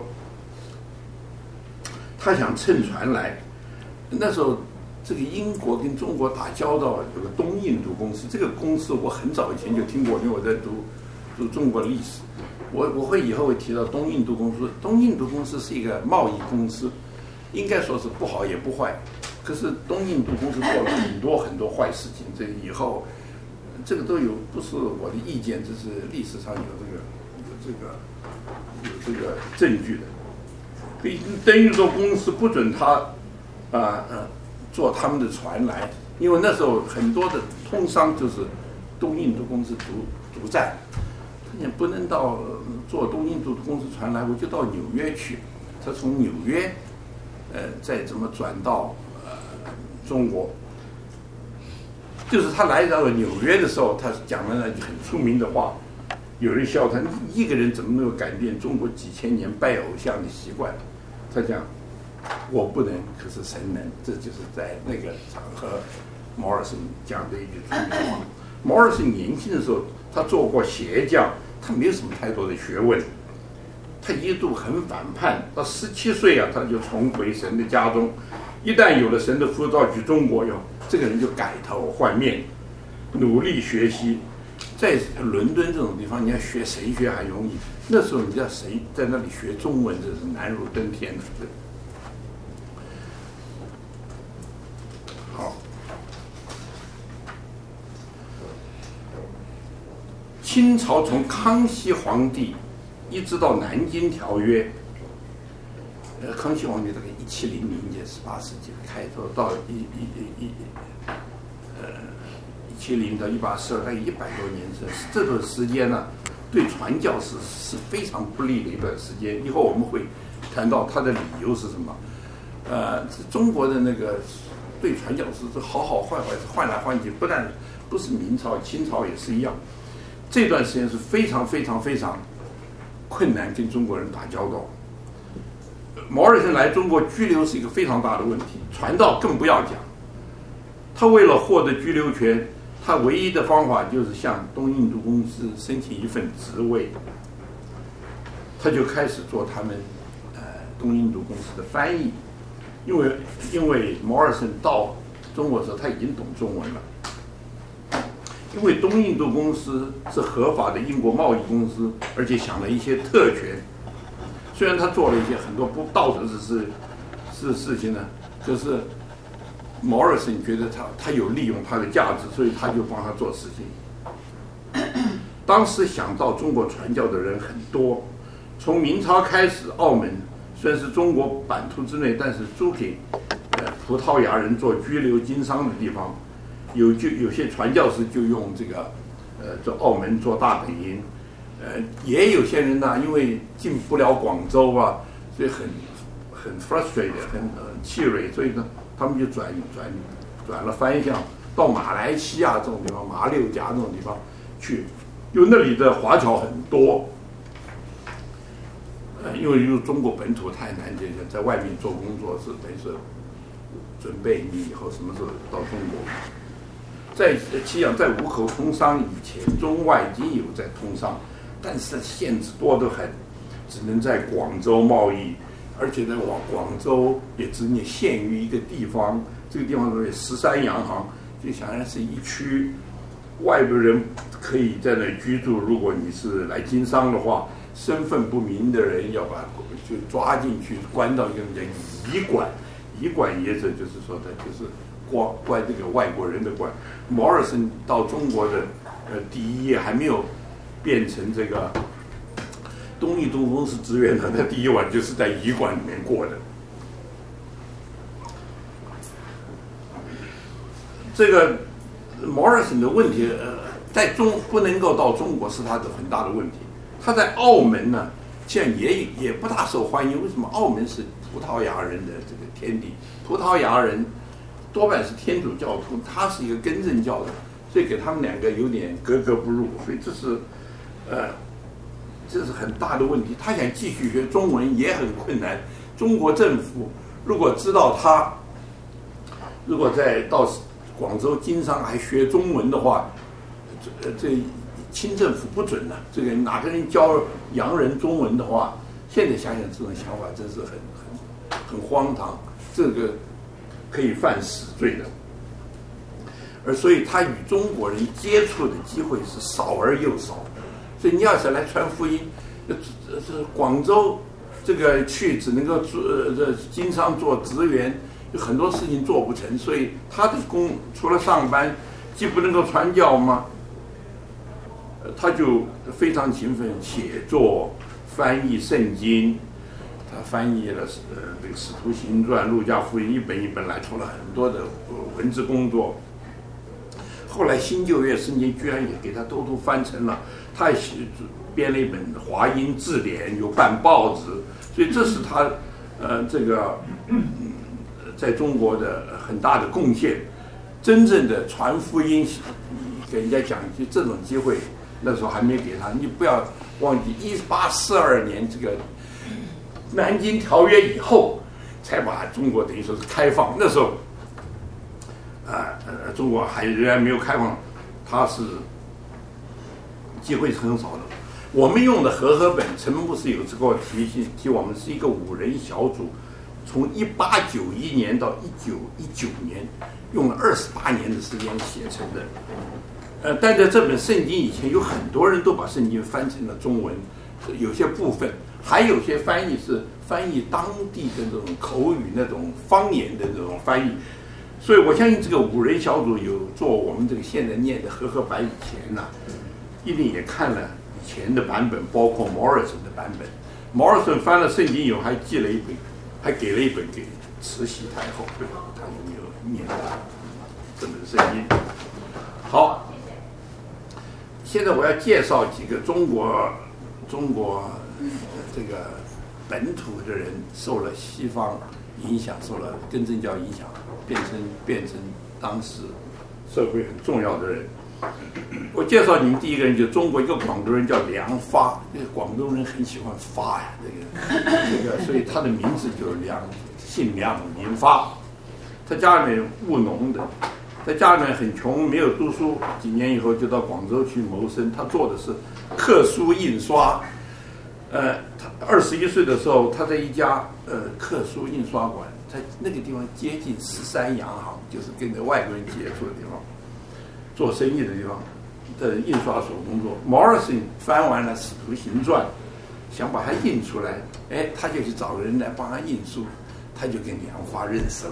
他想乘船来。那时候，这个英国跟中国打交道，有个东印度公司，这个公司我很早以前就听过，因为我在读中国历史。我会以后会提到东印度公司。东印度公司是一个贸易公司，应该说是不好也不坏。可是东印度公司做了很多坏事情，这以后这个都有，不是我的意见，这是历史上有这个证据的。等于说公司不准他坐他们的船来，因为那时候很多的通商就是东印度公司独占。也不能坐东印度公司船来，我就到纽约去。他从纽约，再怎么转到中国。就是他来到了纽约的时候，他讲了那句很出名的话，有人笑他一个人怎么能够改变中国几千年拜偶像的习惯？他讲我不能，可是神能。这就是在那个场合，Morrison讲的一句出名的话。Morrison 年轻的时候，他做过鞋匠。他没有什么太多的学问，他一度很反叛。到17岁他就重回神的家中。一旦有了神的呼召去中国这个人就改头换面，努力学习。在伦敦这种地方，你要学神学还容易，那时候你要谁在那里学中文，这是难如登天的。好。清朝从康熙皇帝一直到南京条约，康熙皇帝大概1700年18世纪开头到1700到1842，大概100多年，这段时间呢，对传教士是非常不利的一段时间。以后我们会谈到他的理由是什么。中国的那个对传教士是好好坏坏，是换来换去，不但不是明朝，清朝也是一样。这段时间是非常困难跟中国人打交道。毛尔森来中国居留是一个非常大的问题，传道更不要讲。他为了获得居留权，他唯一的方法就是向东印度公司申请一份职位，他就开始做他们东印度公司的翻译。因为毛尔森到中国的时候他已经懂中文了。因为东印度公司是合法的英国贸易公司，而且享了一些特权。虽然他做了一些很多不道德的事情呢，可是毛尔森觉得他有利用他的价值，所以他就帮他做事情。当时想到中国传教的人很多，从明朝开始，澳门虽然是中国版图之内，但是租给葡萄牙人做居留经商的地方。有些传教士就用这澳门做大本营， 也有些人呢，因为进不了广州啊，所以很 frustrated， 很气馁，所以呢，他们就转了方向到马来西亚这种地方，马六甲这种地方去，因为那里的华侨很多。因为中国本土太难，在外面做工作是等于是准备你以后什么时候到中国。其实在五口通商以前，中外已经有在通商，但是限制多得很，只能在广州贸易，而且在广州也只限于一个地方，这个地方有13洋行，就想然是一区，外国人可以在那居住。如果你是来经商的话，身份不明的人要把就抓进去，关到一个叫移管，移管也就是说的就是关这个外国人的关。Morrison 到中国的第一页还没有变成这个东印度公司职员的，他第一晚就是在移管里面过的。这个 Morrison 的问题，不能够到中国是他的很大的问题。他在澳门呢，现在也不大受欢迎。为什么？澳门是葡萄牙人的这个天地，葡萄牙人多半是天主教徒，他是一个更正教的，所以给他们两个有点格格不入。所以这是很大的问题。他想继续学中文也很困难。中国政府如果知道他如果到广州经商还学中文的话，这清政府不准了。这个哪个人教洋人中文的话，现在想想这种想法真是很荒唐，这个可以犯死罪的。所以他与中国人接触的机会是少而又少。所以你要是来传福音，广州这个去只能够经商做职员，有很多事情做不成。所以他的除了上班，既不能够传教吗？他就非常勤奋写作、翻译圣经。他翻译了这个《使徒行传》《路加福音》一本一本来，做了很多的文字工作。后来新旧约圣经居然也给他都翻成了，他也编了一本华音字典，有办报纸，所以这是他这个在中国的很大的贡献。真正的传福音给人家讲就这种机会，那时候还没给他。你不要忘记1842年这个南京条约以后，才把中国等于说是开放。那时候中国还仍然没有开放，它是机会是很少的。我们用的和合本，陈牧师有次给我提我们是一个5人小组，从1891年到1919年，用了28年的时间写成的。但在这本圣经以前，有很多人都把圣经翻成了中文，有些部分，还有些翻译是翻译当地的这种口语、那种方言的这种翻译。所以我相信这个5人小组有做我们这个现在念的和合版以前呢，一定也看了以前的版本，包括 Morrison 的版本。Morrison 翻了圣经以后，还寄了一本，还给了一本给慈禧太后，对吧？他有没有念这本圣经？好，现在我要介绍几个中国这个本土的人受了西方影响，受了更正教影响，变成当时社会很重要的人。我介绍你们第一个人，就中国一个广东人叫梁发。因为广东人很喜欢发呀，这个，所以他的名字就是姓梁，名发。他家里面务农的，在家里面很穷，没有读书，几年以后就到广州去谋生。他做的是刻书印刷。他21岁的时候，他在一家刻书印刷馆，在那个地方接近13洋行，就是跟着外国人接触的地方，做生意的地方的印刷所工作。Morrison 翻完了《使徒行传》，想把它印出来，他就去找人来帮他印书，他就跟梁发认识了。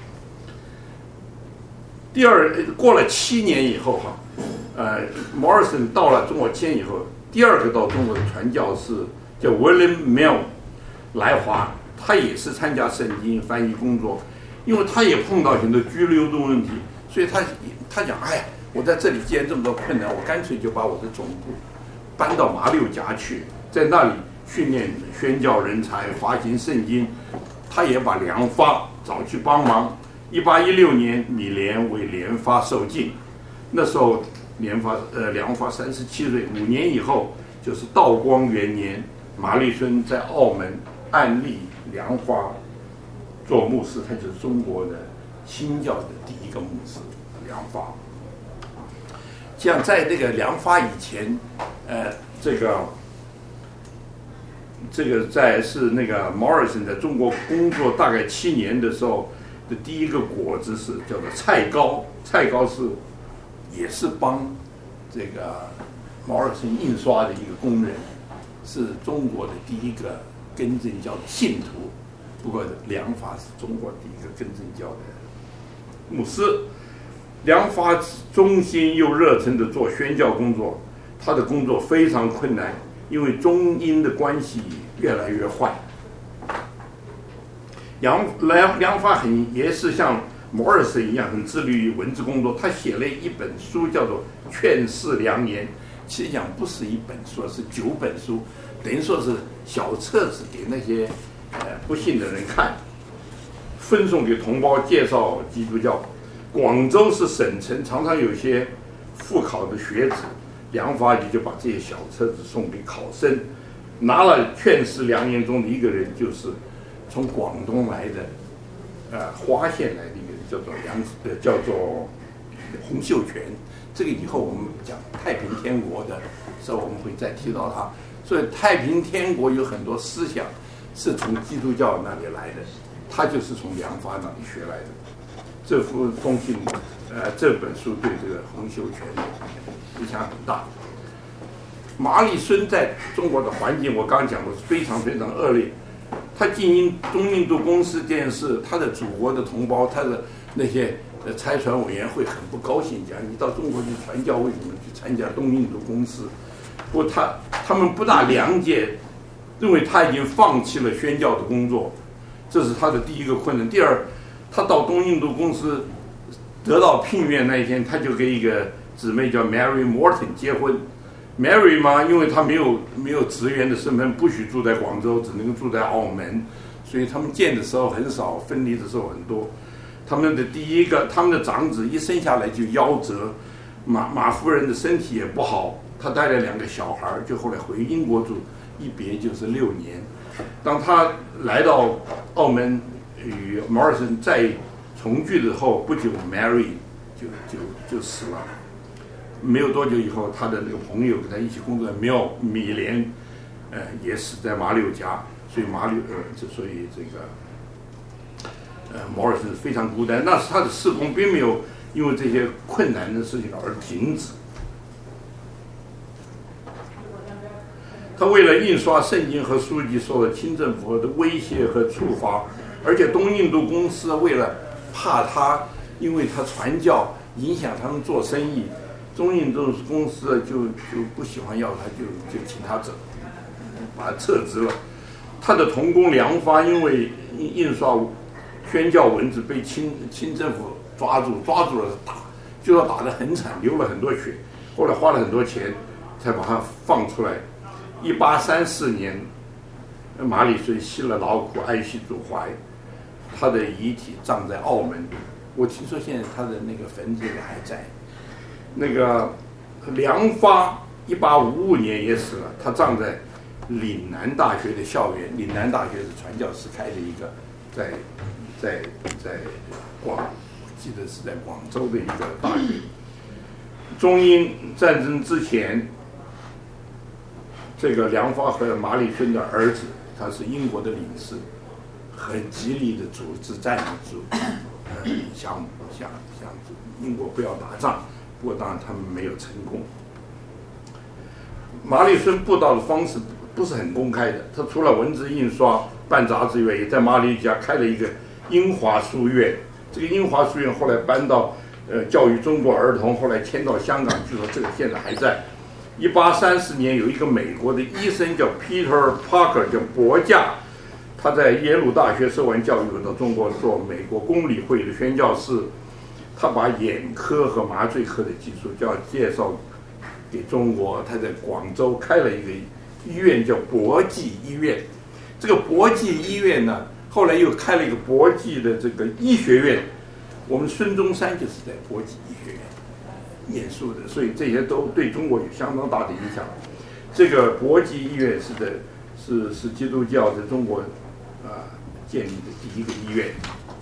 过了7年以后Morrison 到了中国签以后，第二个到中国的传教士叫 William Mill 来华，他也是参加圣经翻译工作，因为他也碰到很多居留的问题，所以他讲，我在这里既然这么多困难，我干脆就把我的总部搬到马六甲去，在那里训练宣教人才，发行圣经。他也把梁发找去帮忙。1816年，米连为连发受禁，那时候梁发37岁，5年以后就是道光元年，马立孙在澳门按立梁发做牧师，他就是中国的新教的第一个牧师梁发。像在这个梁发以前，这个在是那个 Morrison 在中国工作大概7年的时候的第一个果子是叫做蔡高，蔡高也是帮这个 Morrison 印刷的一个工人，是中国的第一个根正教的信徒。不过梁发是中国第一个根正教的牧师。梁发忠心又热忱地做宣教工作，他的工作非常困难，因为中英的关系越来越坏。梁发也是像摩尔森一样很致力于文字工作，他写了一本书叫做《劝世良言》，其实讲不是一本书，是9本书，等于说是小册子给那些不信的人看，分送给同胞，介绍基督教。广州是省城，常常有些复考的学子，梁发就把这些小册子送给考生。拿了《劝世良言》中的一个人，就是从广东来的，花县来的一个人，叫做洪秀全。这个以后我们讲太平天国的时候，我们会再提到他。所以太平天国有很多思想是从基督教那里来的，他就是从梁发那里学来的。这封信，这本书对这个洪秀全影响很大。马立孙在中国的环境，我刚刚讲过是非常非常恶劣。他经营东印度公司这件事，他的祖国的同胞，他的那些财团委员会很不高兴，讲你到中国去传教，为什么去参加东印度公司？不过他们不大谅解，认为他已经放弃了宣教的工作，这是他的第一个困难。第二，他到东印度公司得到聘约那一天，他就跟一个姊妹叫 Mary Morton 结婚。Mary 嘛，因为他没有职员的身份，不许住在广州，只能住在澳门，所以他们见的时候很少，分离的时候很多。他们的长子一生下来就夭折，马夫人的身体也不好，他带了2个小孩，就后来回英国住，一别就是6年。当他来到澳门与 Morrison 再重聚的后，不久 Mary 就死了。没有多久以后，他的那个朋友跟他一起工作的米连，也死在马六甲，所以这个Morrison 非常孤单。那是他的事工并没有因为这些困难的事情而停止。他为了印刷圣经和书籍，受到清政府的威胁和处罚，而且东印度公司为了怕他，因为他传教影响他们做生意，东印度公司就不喜欢要他，就请他走，把他撤职了。他的同工梁发因为印刷宣教文字被清政府抓住了打，就要打得很惨，流了很多血，后来花了很多钱才把他放出来。1834年，马立孙息了劳苦，爱惜主怀，他的遗体葬在澳门。我听说现在他的那个坟地还在。那个梁发1855年也死了，他葬在岭南大学的校园。岭南大学是传教士开的一个，在我记得是在广州的一个大学。中英战争之前，这个梁发和马立孙的儿子，他是英国的领事，很极力的组织战争，想英国不要打仗。不过当然他们没有成功。马立孙布道的方式不是很公开的，他除了文字印刷、办杂志以外，也在马六甲开了一个英华书院。这个英华书院后来搬到教育中国儿童，后来迁到香港，据说这个现在还在。1830年有一个美国的医生叫 Peter Parker， 叫伯驾，他在耶鲁大学受完教育，到中国做美国公理会的宣教士。他把眼科和麻醉科的技术介绍给中国，他在广州开了一个医院，叫博济医院。这个博济医院呢，后来又开了一个博济的这个医学院。我们孙中山就是在博济医学院念书的，所以这些都对中国有相当大的影响。这个博济医院是基督教在中国建立的第一个医院。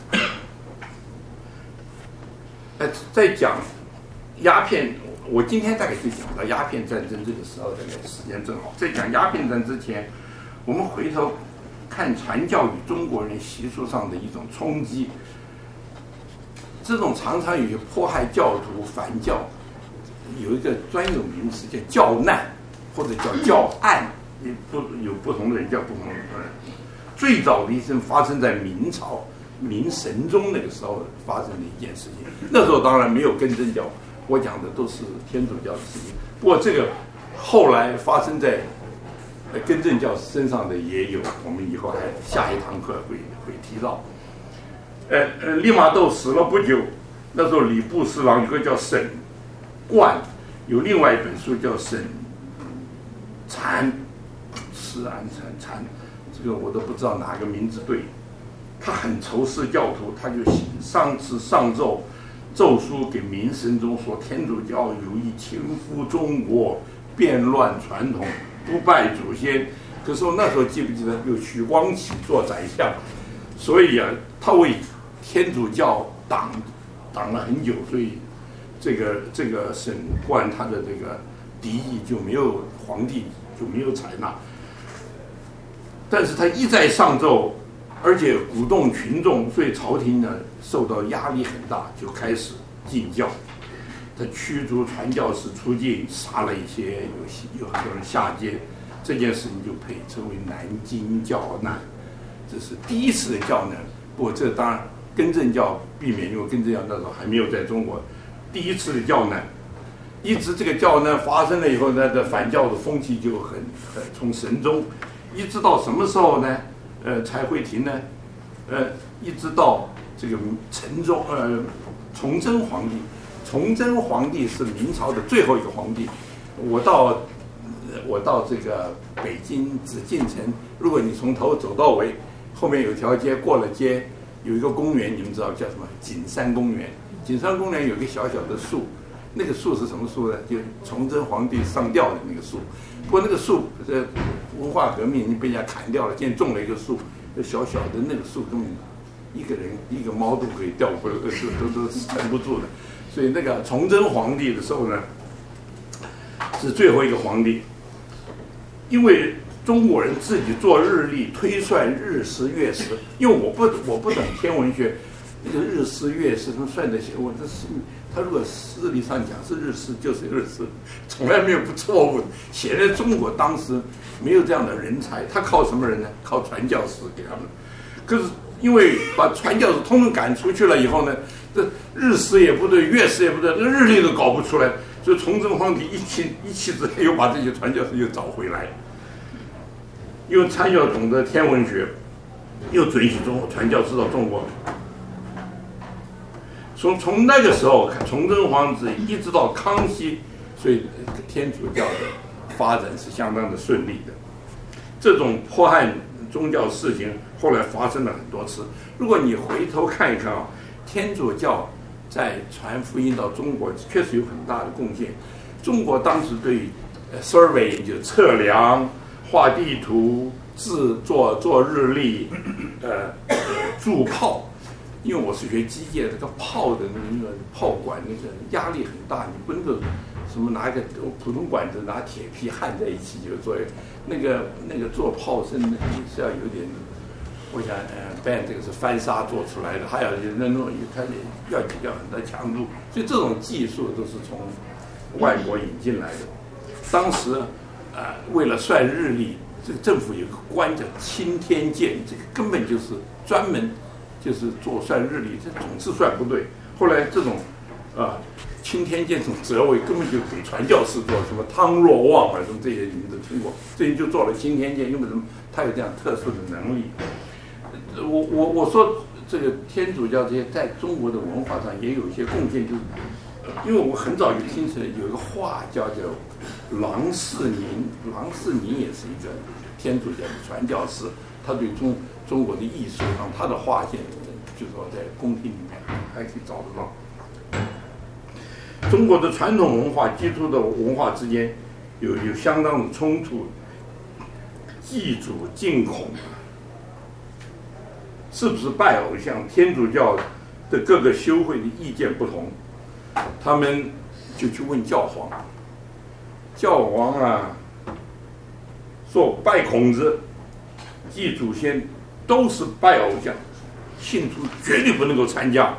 在讲鸦片，我今天大概就讲到鸦片战争这个时候，大概时间正好。在讲鸦片战之前，我们回头看传教与中国人习俗上的一种冲击。这种常常有些迫害教徒、反教，有一个专有名词叫教难，或者叫教案，有不同的人叫不同的人。最早的一声发生在明朝明神宗那个时候发生的一件事情。那时候当然没有根正教，我讲的都是天主教的事情。不过这个后来发生在根正教身上的也有，我们以后还下一堂课会提到。利玛窦死了不久，那时候礼部侍郎有个叫沈冠，有另外一本书叫沈禅，施安禅，这个我都不知道哪个名字对。他很仇视教徒，他就上奏书给明神宗说，天主教有意倾覆中国，变乱传统，不拜祖先。可是我那时候记不记得有许光启做宰相，所以他为天主教挡了很久，所以这个沈冠他的这个敌意就没有，皇帝就没有采纳。但是他一再上奏，而且鼓动群众，所以朝廷呢受到压力很大，就开始禁教。他驱逐传教士出境，杀了一些，有很多人下街。这件事情就被称为南京教难，这是第一次的教难。不过这当然根正教避免，因为根正教那时候还没有在中国。第一次的教难，一直这个教难发生了以后呢，这反教的风气就很从神宗一直到什么时候呢？才会停呢？一直到这个崇祯皇帝。崇祯皇帝是明朝的最后一个皇帝。我到这个北京紫禁城，如果你从头走到尾，后面有条街，过了街有一个公园，你们知道叫什么？景山公园。景山公园有一个小小的树，那个树是什么树呢？就崇祯皇帝上吊的那个树。不过那个树文化革命被人家砍掉了，现在种了一个树，小小的那个树根本一个人一个猫都可以吊回，都撑不住的。所以那个崇祯皇帝的时候呢，是最后一个皇帝，因为中国人自己做日历推算日食月食，因为我不懂天文学，那个日食月食他们算得起，我这是他如果日历上讲是日食就是日食，从来没有不错误。显然中国当时没有这样的人才，他靠什么人呢？靠传教士给他们。可是因为把传教士通通赶出去了以后呢，这日食也不对，月食也不对，日历都搞不出来，所以崇祯皇帝一气之下又把这些传教士又找回来。因为参教懂得天文学，又准许传教士到中国。从那个时候，崇祯皇帝一直到康熙，所以天主教的发展是相当的顺利的。这种迫害宗教事情后来发生了很多次。如果你回头看一看天主教在传福音到中国确实有很大的贡献。中国当时对survey 就测量、画地图、做日历、铸炮。因为我是学机械，这个炮的那个炮管那个压力很大，你不能够什么拿一个普通管子拿铁皮焊在一起就做。那个做炮声是要有点，我想band 这个是翻砂做出来的，还有那种它要很大强度，所以这种技术都是从外国引进来的。当时为了算日历，这个政府有个官叫钦天监，这个根本就是专门就是做算日历，这总是算不对。后来这种钦天监这种职位根本就给传教士做，什么汤若望什么这些你们都听过，这些就做了钦天监，因为什么？他有这样特殊的能力。我说这个天主教这些在中国的文化上也有一些贡献，就是因为我很早就听说有一个画叫郎世宁，郎世宁也是一个天主教的传教士，他对中国的艺术上，他的画现就说在宫廷里面还可以找得到。中国的传统文化、基督的文化之间有相当的冲突，祭祖敬孔，是不是拜偶像？天主教的各个修会的意见不同，他们就去问教皇，教皇啊说拜孔子、祭祖先都是拜偶像，信徒绝对不能够参加。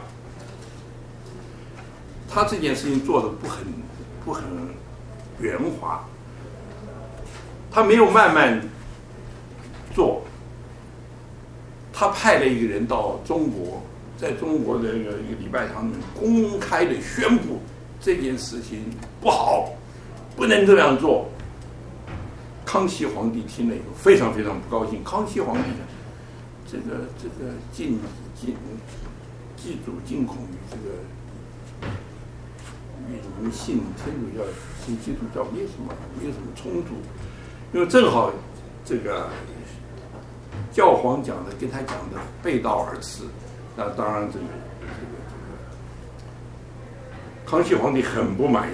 他这件事情做的不很圆滑，他没有慢慢做，他派了一个人到中国，在中国的一个礼拜堂里面公开的宣布这件事情不好，不能这样做。康熙皇帝听了以后非常非常不高兴。康熙皇帝这个祭祖敬孔与这个与你们信天主教、信基督教没有什么冲突，因为正好这个教皇讲的跟他讲的背道而驰。那当然这个康熙皇帝很不满意，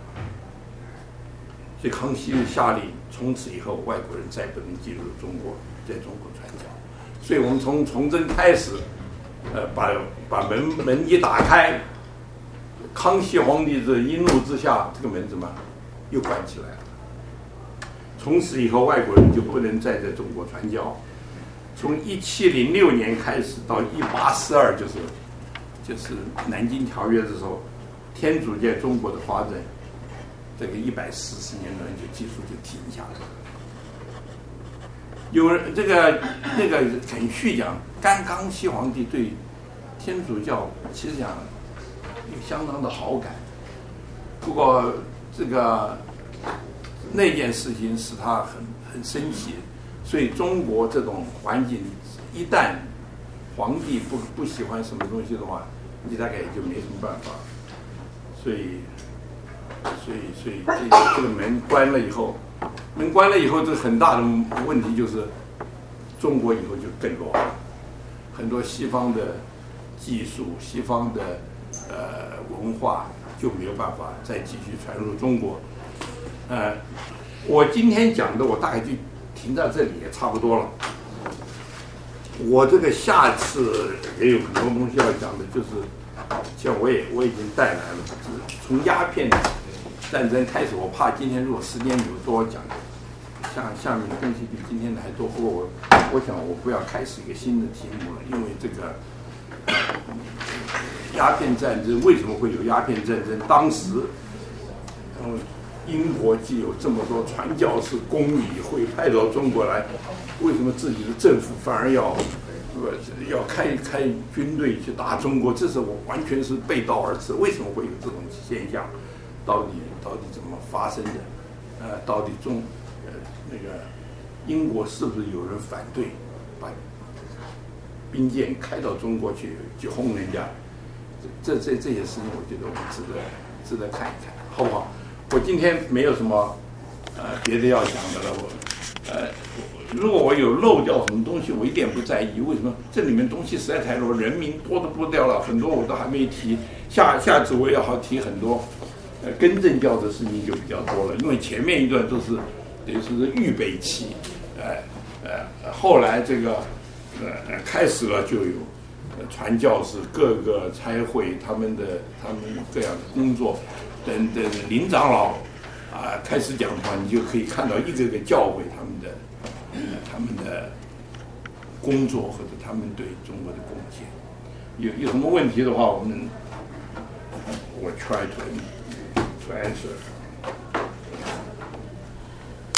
所以康熙下令，从此以后外国人再不能进入中国，在中国传教。所以我们从崇祯开始，把门一打开，康熙皇帝这一怒之下，这个门怎么又关起来了？从此以后，外国人就不能再在中国传教。从1706年开始到1842，就是南京条约的时候，天主在中国的发展，这个140年的技术就停下来了。有人那个肯旭讲，康熙皇帝对天主教其实讲有相当的好感，不过那件事情使他很生气，所以中国这种环境，一旦皇帝不喜欢什么东西的话，你大概也就没什么办法。所以这个门关了以后，这个很大的问题就是，中国以后就更落后，很多西方的技术、西方的文化就没有办法再继续传入中国。我今天讲的，我大概就停在这里也差不多了。我这个下次也有很多东西要讲的，就是像我已经带来了，从鸦片战争开始，我怕今天如果时间有多讲，下面的东西比今天的还多。不过我想我不要开始一个新的题目了，因为这个鸦片战争为什么会有鸦片战争？当时英国既有这么多传教士、公理会派到中国来，为什么自己的政府反而要开军队去打中国？这是完全是背道而驰。为什么会有这种现象？到底怎么发生的？到底那个英国是不是有人反对把兵舰开到中国去轰人家？这些事情，我觉得我们值得看一看，好不好？我今天没有什么别的要讲的了。如果我有漏掉什么东西，我一点不在意。为什么？这里面东西实在太多，人名多得不掉了，很多我都还没提。下次我也好提很多更正教的事情就比较多了，因为前面一段都是等于说是预备期，后来这个开始了就有传教士各个差会他们各样的工作。等林长老开始讲的话，你就可以看到一个个教会他们的工作或者他们对中国的贡献。有什么问题的话，我 try to answer。